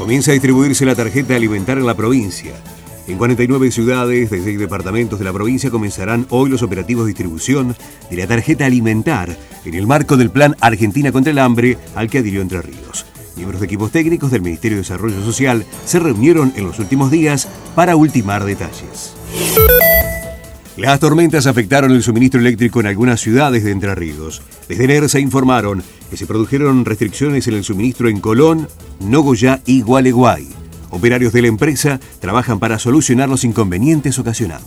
Comienza a distribuirse la tarjeta alimentar en la provincia. En 49 ciudades de 6 departamentos de la provincia comenzarán hoy los operativos de distribución de la tarjeta alimentar en el marco del Plan Argentina contra el Hambre al que adhirió Entre Ríos. Miembros de equipos técnicos del Ministerio de Desarrollo Social se reunieron en los últimos días para ultimar detalles. Las tormentas afectaron el suministro eléctrico en algunas ciudades de Entre Ríos. Desde ENERSA informaron que se produjeron restricciones en el suministro en Colón, Nogoyá y Gualeguay. Operarios de la empresa trabajan para solucionar los inconvenientes ocasionados.